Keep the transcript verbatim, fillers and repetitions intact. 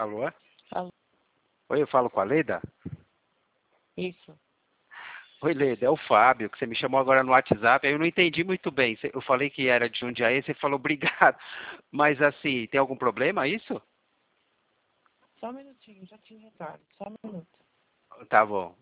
Alô? Alô? Oi, eu falo com a Leda? Isso. Oi, Leda, é o Fábio, que você me chamou agora no WhatsApp. Aí eu não entendi muito bem. Você- Eu falei que era de Jundiaí, você falou obrigado. Mas assim, tem algum problema isso? Só um minutinho, já te retorno. Só um minuto. Tá bom.